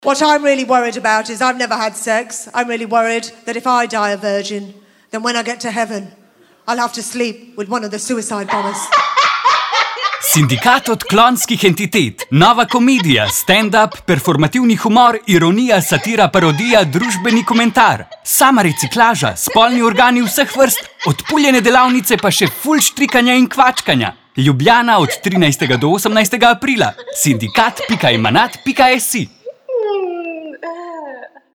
What I'm really worried about is I've never had sex. I'm really worried that if I die a virgin, then when I get to heaven, I'll have to sleep with one of the suicide bombers. Sindikat odklonskih entitet. Nova komedija, stand-up, performativni humor, ironija, satira, parodija, družbeni komentar. Sama reciklaža, spolni organi vseh vrst, odpuljene delavnice pa še ful štrikanja in kvačkanja. Ljubljana od 13. do 18. aprila. Sindikat.emanat.si